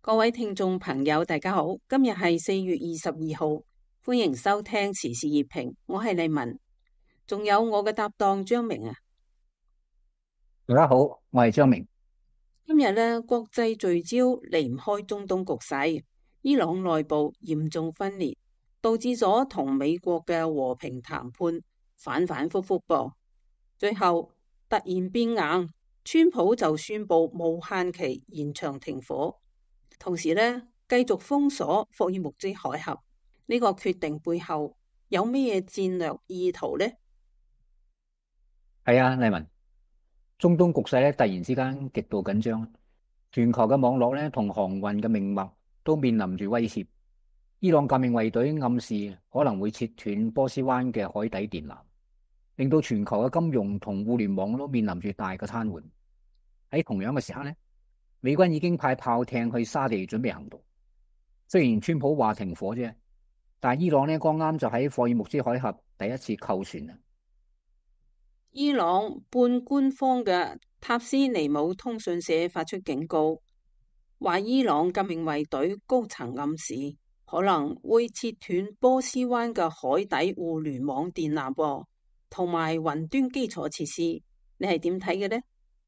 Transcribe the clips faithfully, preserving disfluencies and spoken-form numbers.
各位聽眾朋友，大家好，今日係四月二十二號，歡迎收聽時事熱評，我係麗文，仲有我嘅搭檔張明啊。 大家好，我係張明。 今日呢，國際聚焦離唔開中東局勢，伊朗內部嚴重分裂，導致咗同美國嘅和平談判反反复复噃，最後突然變硬，川普就宣布無限期延長停火。同時呢，繼續封鎖霍爾木茲海峽，呢個決定背後有咩戰略意圖呢？ 係啊，麗文，中東局勢咧突然之間極度緊張，全球嘅網絡咧同航運嘅命脈都面臨住威脅。伊朗革命衛隊暗示可能會切斷波斯灣嘅海底電纜，令到全球嘅金融同互聯網都面臨住大嘅癱瘓。喺同樣嘅時刻咧，美軍已經派炮艇去沙地準備行動。雖然川普話停火啫，但係伊朗呢剛啱就喺霍爾木茲海峽第一次扣船啊！ 伊朗半官方嘅塔斯尼姆通訊社發出警告，話伊朗革命衛隊高層暗示可能會切斷波斯灣嘅海底互聯網電纜噃，同埋雲端基礎設施。你係點睇嘅呢？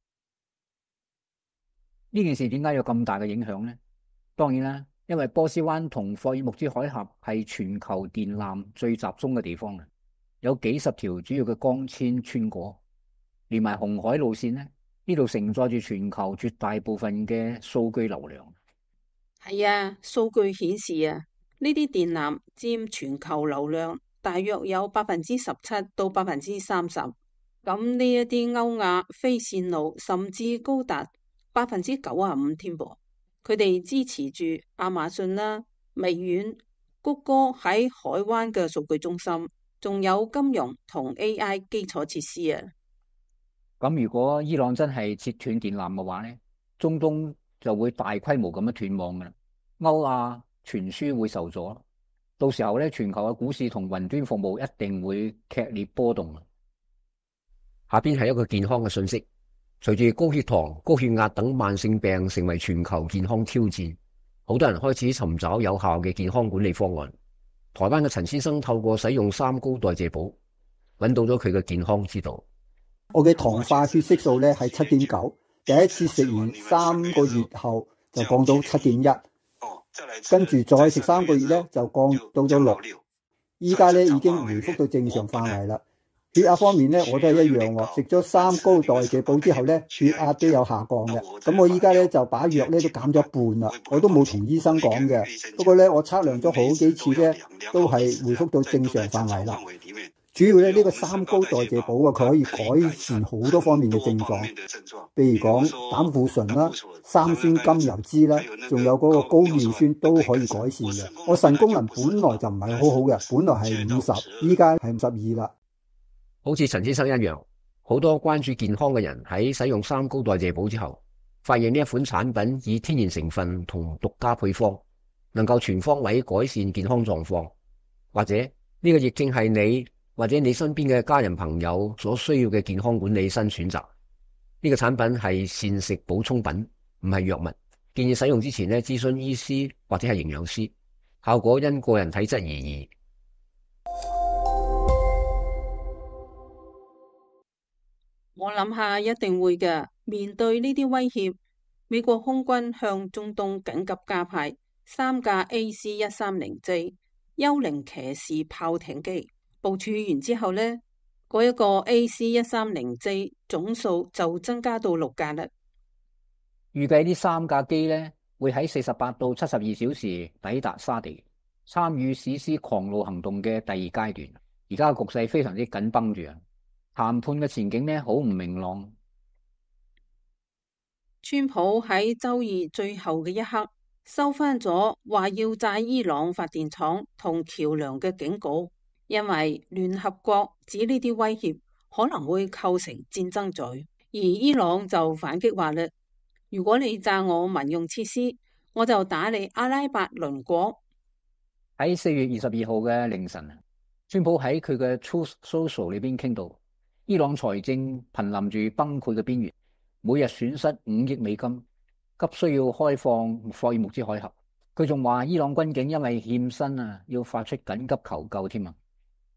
呢件事點解有咁大嘅影響呢？當然啦，因為波斯灣同霍爾木茲海峽係全球電纜最集中嘅地方啊，有幾十條主要嘅光纖穿過，連埋紅海路線呢，呢度承載住全球絕大部分嘅數據流量。 係啊，數據顯示啊，呢啲電纜佔全球流量大約有百分之十七到百分之三十。咁呢一啲歐亞非線路甚至高達百分之九十五添噃。佢哋支持住亞馬遜啦、微軟、谷歌喺海灣嘅數據中心，仲有金融同 A I 基礎設施啊。 咁如果伊朗真係切斷電纜嘅話呢，中東就會大規模咁樣斷網噶啦，歐亞傳輸會受阻，到時候咧全球嘅股市同雲端服務一定會劇烈波動。 下邊係一個健康嘅信息。隨住高血糖、高血壓等慢性病成為全球健康挑戰，好多人開始尋找有效嘅健康管理方案。台灣嘅陳先生透過使用三高代謝寶，揾到咗佢嘅健康之道。 我嘅糖化血色素咧係七點九，第一次食完三個月後就降到七點一，跟住再食三個月咧就降到咗六，依家咧已經回復到正常範圍啦。血壓方面咧，我都係一樣喎。食咗三高代謝寶之後咧，血壓都有下降嘅。咁我依家咧就把藥咧都減咗一半啦。我都冇同醫生講嘅。不過咧，我測量咗好幾次咧，都係回復到正常範圍啦。主要咧呢個三高代謝寶啊，佢可以改善好多方面嘅症狀，譬如講膽固醇啦、三酸甘油酯啦，仲有嗰個高尿酸都可以改善嘅。我腎功能本來就唔係好好嘅，本來係五十，依家係五十二啦。 好似陳先生一樣，好多關注健康嘅人喺使用三高代謝寶之後，發現呢一款產品以天然成分同獨家配方，能夠全方位改善健康狀況。或者呢個亦正係你或者你身邊嘅家人朋友所需要嘅健康管理新選擇。呢個產品係膳食補充品，唔係藥物。建議使用之前呢，諮詢醫師或者係營養師，效果因個人體質而異。 我諗下一定會嘅。面對呢啲威脅，美國空軍向中東緊急加派三架 A C 一三零 J 幽靈騎士炮艇機。部署完之後呢，嗰一個 A C 一三零 J 總數就增加到六架啦。 預計呢三架機咧會喺四十八到七十二小時抵達沙地，參與史詩狂怒行動嘅第二階段。而家嘅局勢非常之緊繃住啊！談判嘅前景呢，好唔明朗。 川普喺周二最後嘅一刻收翻咗話要炸伊朗發電廠同橋樑嘅警告，因為聯合國指呢啲威脅可能會構成戰爭罪，而伊朗就反擊話咧，如果你炸我民用設施，我就打你阿拉伯鄰國。 喺四月二十二號嘅凌晨，川普喺佢嘅 Truth Social 裏邊傾到，伊朗財政瀕臨住崩潰嘅邊緣，每日損失五億美金， 急需要開放霍爾木茲海峽。佢仲話伊朗軍警因為欠薪啊，要發出緊急求救添啊。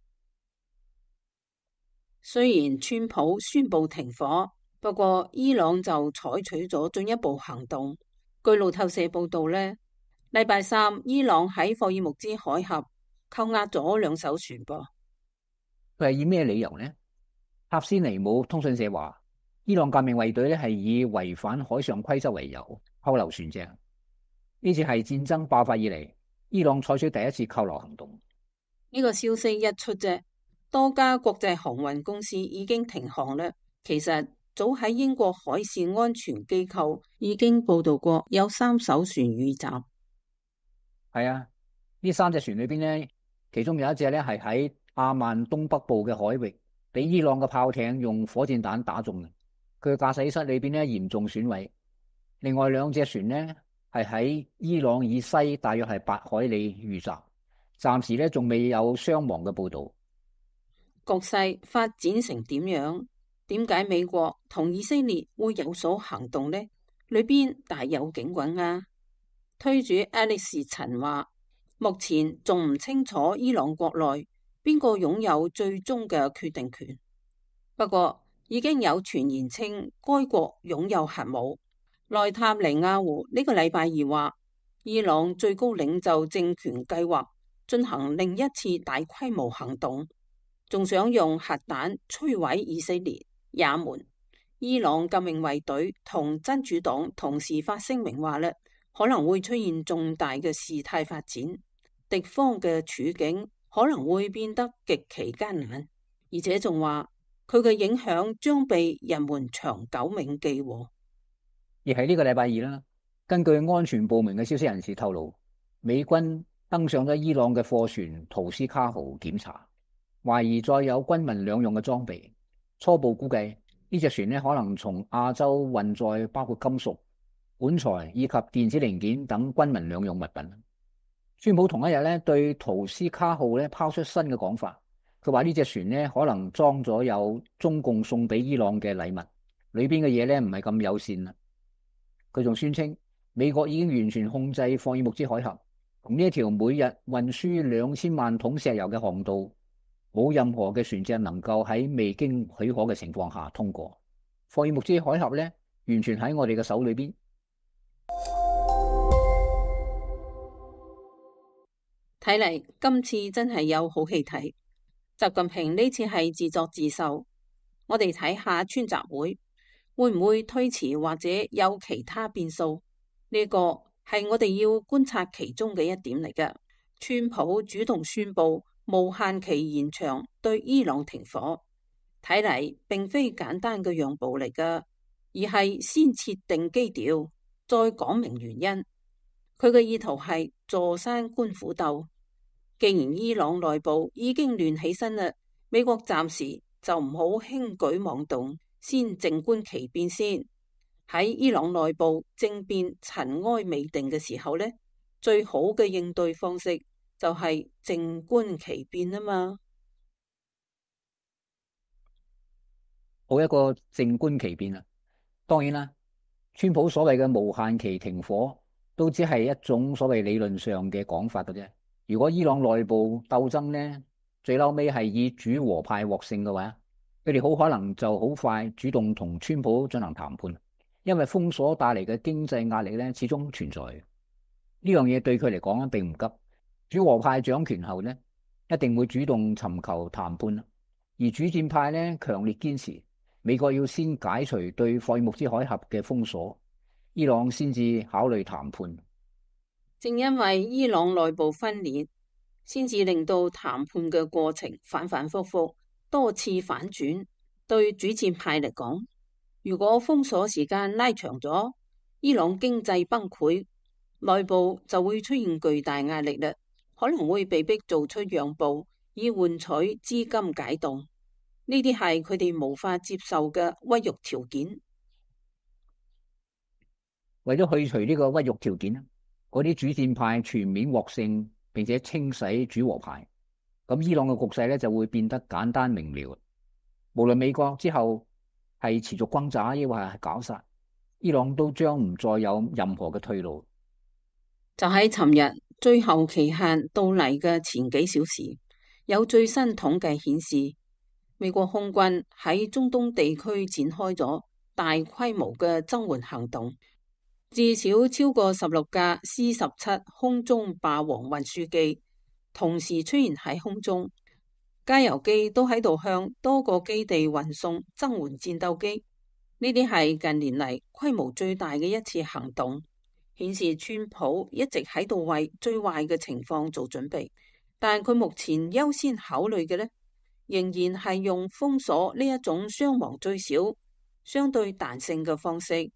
雖然川普宣布停火，不過伊朗就採取咗進一步行動。據路透社報道呢，禮拜三伊朗喺霍爾木茲海峽扣押咗兩艘船噃。 佢係以咩理由呢？塔斯尼姆通訊社話，伊朗革命衛隊咧係以違反海上規則為由扣留船隻。呢次係戰爭爆發以嚟，伊朗採取第一次扣留行動。 呢個消息一出啫，多家國際航運公司已經停航啦。其實早喺英國海事安全機構已經報道過，有三艘船遇襲。 係啊，呢三隻船裏邊呢，其中有一隻咧係喺阿曼東北部嘅海域，俾伊朗嘅炮艇用火箭彈打中嘅，佢嘅駕駛室裏邊咧嚴重損毀。另外兩隻船呢，係喺伊朗以西大約係八海里遇襲，暫時咧仲未有傷亡嘅報道。 局勢發展成點樣？點解美國同以色列會有所行動呢？裏邊大有警棍啊！推主愛麗士陳話，目前仲唔清楚伊朗國內邊個擁有最終嘅決定權。不過已經有傳言稱該國擁有核武。內塔尼亞胡呢個禮拜二話，伊朗最高領袖政權計劃進行另一次大規模行動，仲想用核彈摧毀以色列、也門。伊朗革命衛隊同真主黨同時發聲明話咧，可能會出現重大嘅事態發展，敵方嘅處境可能會變得極其艱難，而且仲話佢嘅影響將被人們長久銘記。 而喺呢個禮拜二啦，根據安全部門嘅消息人士透露，美軍登上咗伊朗嘅貨船圖斯卡號檢查，懷疑載有軍民兩用嘅裝備。初步估計呢隻船呢可能從亞洲運載包括金屬、管材以及電子零件等軍民兩用物品。川普同一日呢對圖斯卡號呢拋出新嘅講法，佢話呢隻船呢可能裝咗有中共送俾伊朗嘅禮物，裏邊嘅嘢呢唔係咁友善啦。佢仲宣稱美國已經完全控制霍爾木茲海峽，同呢一條每日運輸兩千萬桶石油嘅航道，冇任何嘅船隻能夠喺未經許可嘅情況下通過。霍爾木茲海峽咧，完全喺我哋嘅手裏邊。 睇嚟今次真係有好戲睇。習近平呢次係自作自受，我哋睇下川習會會唔會推遲或者有其他變數？呢個係我哋要觀察其中嘅一點嚟嘅。川普主動宣布無限期延長對伊朗停火，睇嚟並非簡單嘅讓步嚟噶，而係先設定基調，再講明原因。佢嘅意圖係坐山觀虎鬥。既然伊朗內部已經亂起身啦，美國暫時就唔好輕舉妄動，先靜觀其變先。喺伊朗內部政變塵埃未定嘅時候呢，最好嘅應對方式就係靜觀其變啊嘛。 好一個靜觀其變啊！當然啦，川普所謂嘅無限期停火都只係一種所謂理論上嘅講法嘅啫。如果伊朗內部鬥爭呢，最嬲尾係以主和派獲勝嘅話，佢哋好可能就好快主動同川普進行談判，因為封鎖帶嚟嘅經濟壓力咧始終存在。呢樣嘢對佢嚟講並唔急。主和派掌權後呢，一定會主動尋求談判，而主戰派呢，強烈堅持美國要先解除對霍爾木茲海峽嘅封鎖，伊朗先至考慮談判。 正因為伊朗內部分裂，先至令到談判嘅過程反反复复，多次反轉。對主戰派嚟講，如果封鎖時間拉長咗，伊朗經濟崩潰，內部就會出現巨大壓力啦，可能會被迫做出讓步，以換取資金解凍。呢啲係佢哋無法接受嘅屈辱條件。 為咗去除呢個屈辱條件，嗰啲主戰派全面獲勝，並且清洗主和派，咁伊朗嘅局勢咧就會變得簡單明了。無論美國之後係持續轟炸抑或係絞殺， 伊朗都將唔再有任何嘅退路。 就喺尋日最後期限到嚟嘅前幾小時，有最新統計顯示，美國空軍喺中東地區展開咗大規模嘅增援行動，至少超過十六架 C 十七空中霸王運輸機同時出現喺空中，加油機都喺度向多個基地運送增援戰鬥機。呢啲係近年嚟規模最大嘅一次行動，顯示川普一直喺度為最壞嘅情況做準備，但佢目前優先考慮嘅呢，仍然係用封鎖呢一種傷亡最少、相對彈性嘅方式。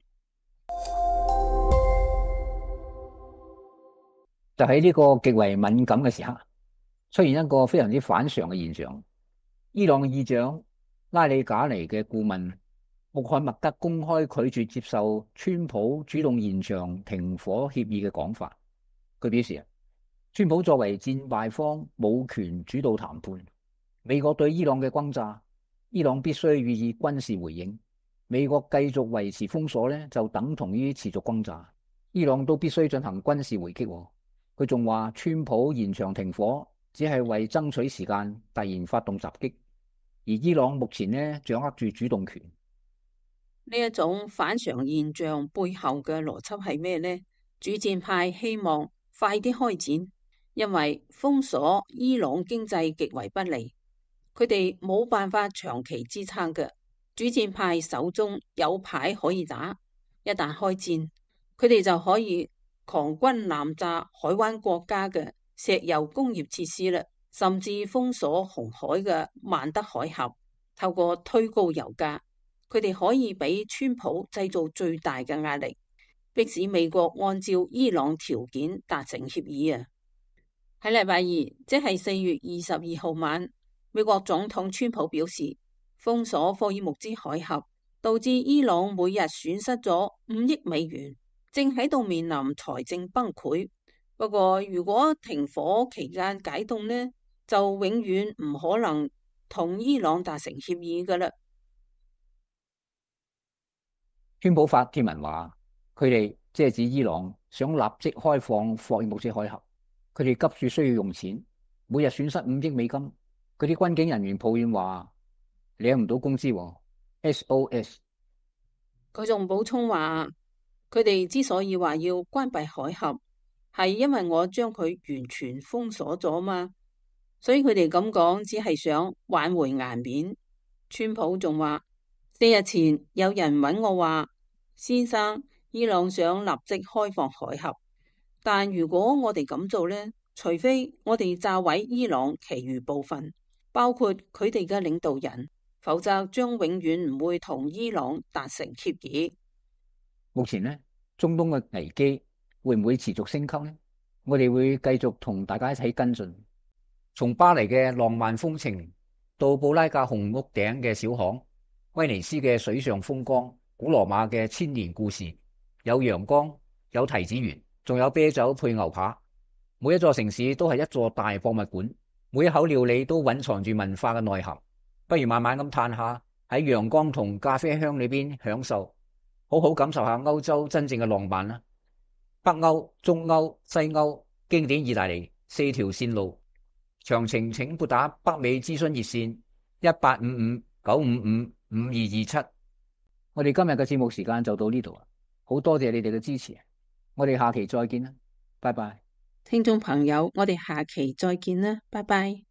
就喺呢個極為敏感嘅時刻，出現一個非常之反常嘅現象。伊朗議長拉里賈尼嘅顧問穆罕默德公開拒絕接受川普主動延長停火協議嘅講法。佢表示，川普作為戰敗方冇權主導談判。美國對伊朗嘅轟炸，伊朗必須予以軍事回應。美國繼續維持封鎖呢，就等同於持續轟炸。伊朗都必須進行軍事回擊。佢仲話，川普延長停火只係為爭取時間，突然發動襲擊，而伊朗目前呢掌握住主動權。 呢一種反常現象背後嘅邏輯係咩呢？主戰派希望快啲開戰，因為封鎖伊朗經濟極為不利，佢哋冇辦法長期支撐嘅。主戰派手中有牌可以打，一旦開戰，佢哋就可以狂轟濫炸海灣國家嘅石油工業設施啦，甚至封鎖紅海嘅曼德海峽，透過推高油價。佢哋可以俾川普製造最大嘅壓力，迫使美國按照伊朗條件達成協議啊！喺禮拜二，即係四月二十二號晚，美國總統川普表示，封鎖霍爾木茲海峽導致伊朗每日損失咗五億美元，正喺度面臨財政崩潰。不過，如果停火期間解凍呢，就永遠唔可能同伊朗達成協議噶啦。 川普發帖文話，佢哋即係指伊朗想立即開放霍爾木茲海峽，佢哋急住需要用錢，每日損失五億美金。佢啲軍警人員抱怨話領唔到工資，S O S。 佢仲補充話，佢哋之所以話要關閉海峽，係因為我將佢完全封鎖咗嘛，所以佢哋咁講只係想挽回顏面。川普仲話，四日前有人揾我話，先生，伊朗想立即開放海峽，但如果我哋咁做呢，除非我哋炸毀伊朗其餘部分，包括佢哋嘅領導人，否則將永遠唔會同伊朗達成協議。 目前呢，中東嘅危機會唔會持續升級呢？我哋會繼續同大家一齊跟進。 從巴黎嘅浪漫風情到布拉格紅屋頂嘅小巷，威尼斯嘅水上風光，古羅馬嘅千年故事，有陽光，有提子園，仲有啤酒配牛扒。每一座城市都係一座大博物館，每一口料理都蘊藏住文化嘅內涵。不如慢慢咁嘆下，喺陽光同咖啡香裏邊享受，好好感受下歐洲真正嘅浪漫啦。北歐、中歐、西歐，經典意大利，四條線路。詳情請撥打北美諮詢熱線一八五五九五五五二二七。 我哋今日嘅節目時間就到呢度啦，好多謝你哋嘅支持，我哋下期再見啦，拜拜。 聽眾朋友，我哋下期再見啦，拜拜。